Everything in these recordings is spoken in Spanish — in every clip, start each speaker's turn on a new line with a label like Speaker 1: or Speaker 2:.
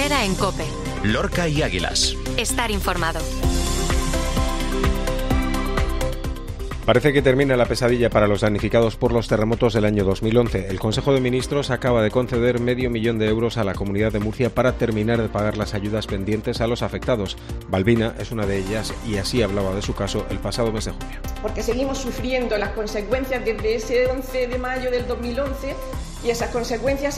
Speaker 1: Herrera en COPE.
Speaker 2: Lorca y Águilas.
Speaker 1: Estar informado.
Speaker 3: Parece que termina la pesadilla para los damnificados por los terremotos del año 2011. El Consejo de Ministros acaba de conceder €500,000 a la Comunidad de Murcia para terminar de pagar las ayudas pendientes a los afectados. Balbina es una de ellas y así hablaba de su caso el pasado mes de junio.
Speaker 4: Porque seguimos sufriendo las consecuencias desde ese 11 de mayo del 2011 y esas consecuencias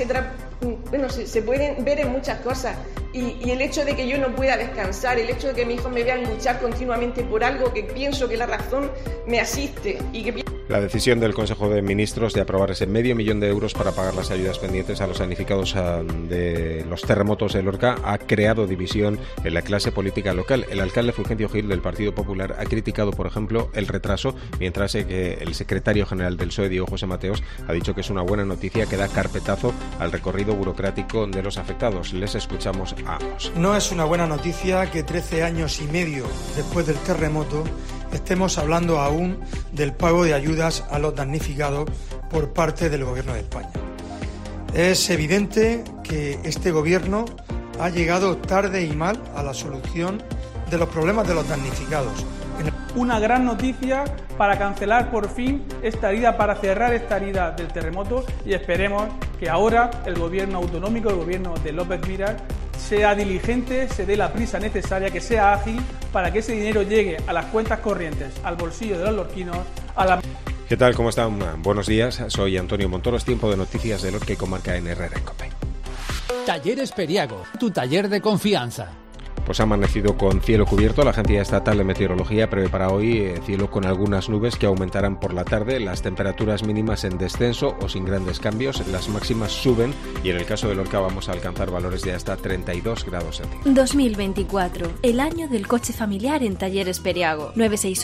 Speaker 4: se pueden ver en muchas cosas. Y el hecho de que yo no pueda descansar, el hecho de que mis hijos me vean luchar continuamente por algo que pienso que la razón me asiste y que...
Speaker 3: La decisión del Consejo de Ministros de aprobar ese €500,000 para pagar las ayudas pendientes a los damnificados de los terremotos de Lorca ha creado división en la clase política local. El alcalde Fulgencio Gil del Partido Popular ha criticado, por ejemplo, el retraso, mientras que el secretario general del PSOE, Diego José Mateos, ha dicho que es una buena noticia que da carpetazo al recorrido burocrático de los afectados. Les escuchamos a ambos.
Speaker 5: No es una buena noticia que 13 años y medio después del terremoto estemos hablando aún del pago de ayudas a los damnificados por parte del Gobierno de España. Es evidente que este Gobierno ha llegado tarde y mal a la solución de los problemas de los damnificados.
Speaker 6: Una gran noticia para cancelar por fin esta herida, para cerrar esta herida del terremoto, y esperemos que ahora el Gobierno autonómico, el Gobierno de López Miras, sea diligente, se dé la prisa necesaria, que sea ágil para que ese dinero llegue a las cuentas corrientes, al bolsillo de los lorquinos, a la...
Speaker 3: ¿Qué tal? ¿Cómo están? Buenos días. Soy Antonio Montoro. Es tiempo de noticias de Lorca y comarca en Herrera en COPE.
Speaker 7: Talleres Periago, tu taller de confianza.
Speaker 3: Pues ha amanecido con cielo cubierto. La Agencia Estatal de Meteorología prevé para hoy cielo con algunas nubes que aumentarán por la tarde, las temperaturas mínimas en descenso o sin grandes cambios, las máximas suben y en el caso de Lorca vamos a alcanzar valores de hasta 32 grados centígrados.
Speaker 8: 2024, el año del coche familiar en Talleres Periago.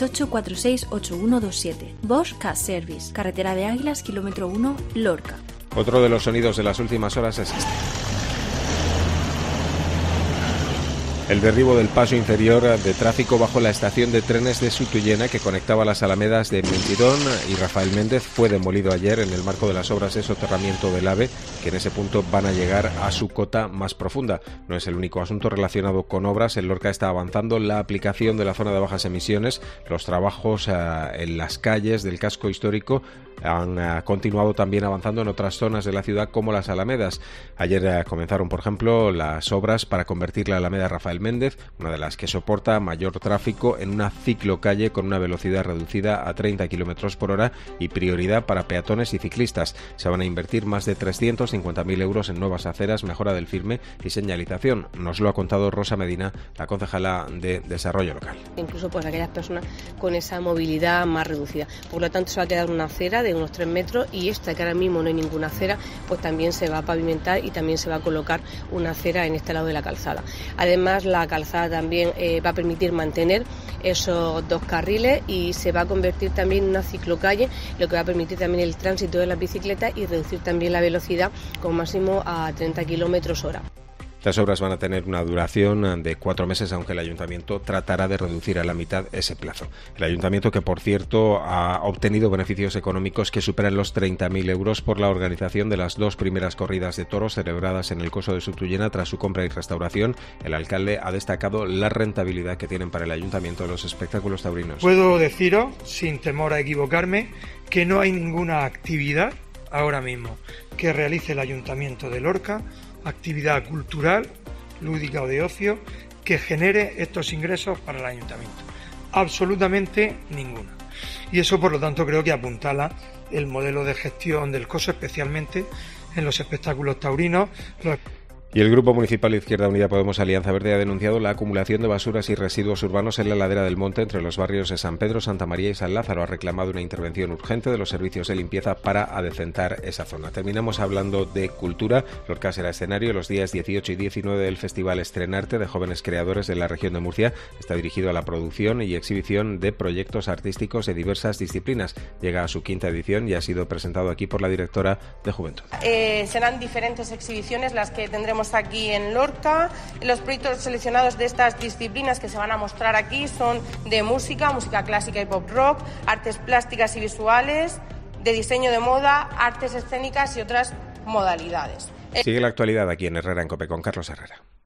Speaker 8: 968-468127. Bosch Car Service, carretera de Águilas, kilómetro 1, Lorca.
Speaker 3: Otro de los sonidos de las últimas horas es este. El derribo del paso inferior de tráfico bajo la estación de trenes de Sutuyena, que conectaba las alamedas de Mentidón y Rafael Méndez, fue demolido ayer en el marco de las obras de soterramiento del AVE, que en ese punto van a llegar a su cota más profunda. No es el único asunto relacionado con obras. En Lorca está avanzando la aplicación de la zona de bajas emisiones. Los trabajos en las calles del casco histórico han continuado también avanzando en otras zonas de la ciudad como las alamedas. Ayer comenzaron, por ejemplo, las obras para convertir la alameda Rafael Méndez, una de las que soporta mayor tráfico, en una ciclocalle con una velocidad reducida a 30 km por hora y prioridad para peatones y ciclistas. Se van a invertir más de 350.000 euros en nuevas aceras, mejora del firme y señalización. Nos lo ha contado Rosa Medina, la concejala de Desarrollo Local.
Speaker 9: Incluso pues aquellas personas con esa movilidad más reducida. Por lo tanto, se va a quedar una acera de unos 3 metros y esta, que ahora mismo no hay ninguna acera, pues también se va a pavimentar y también se va a colocar una acera en este lado de la calzada. Además, la calzada también va a permitir mantener esos 2 carriles y se va a convertir también en una ciclocalle, lo que va a permitir también el tránsito de las bicicletas y reducir también la velocidad con máximo a 30 km/h.
Speaker 3: Las obras van a tener una duración de 4 meses, aunque el Ayuntamiento tratará de reducir a la mitad ese plazo. El Ayuntamiento, que por cierto ha obtenido beneficios económicos que superan los 30.000 euros por la organización de las 2 primeras corridas de toros celebradas en el Coso de Sutuyena tras su compra y restauración. El alcalde ha destacado la rentabilidad que tienen para el Ayuntamiento los espectáculos taurinos.
Speaker 5: Puedo deciros, sin temor a equivocarme, que no hay ninguna actividad ahora mismo que realice el Ayuntamiento de Lorca, actividad cultural, lúdica o de ocio, que genere estos ingresos para el ayuntamiento. Absolutamente ninguna. Y eso, por lo tanto, creo que apuntala el modelo de gestión del Coso, especialmente en los espectáculos taurinos.
Speaker 3: Y el Grupo Municipal Izquierda Unida Podemos Alianza Verde ha denunciado la acumulación de basuras y residuos urbanos en la ladera del monte entre los barrios de San Pedro, Santa María y San Lázaro. Ha reclamado una intervención urgente de los servicios de limpieza para adecentar esa zona. Terminamos hablando de cultura. Lorca será escenario los días 18 y 19 del Festival Estrenarte de jóvenes creadores de la región de Murcia. Está dirigido a la producción y exhibición de proyectos artísticos de diversas disciplinas. Llega a su 5ª edición y ha sido presentado aquí por la directora de Juventud.
Speaker 4: Serán diferentes exhibiciones las que tendremos aquí en Lorca. Los proyectos seleccionados de estas disciplinas que se van a mostrar aquí son de música clásica y pop rock, artes plásticas y visuales, de diseño de moda, artes escénicas y otras modalidades.
Speaker 3: Sigue la actualidad aquí en Herrera en COPE con Carlos Herrera.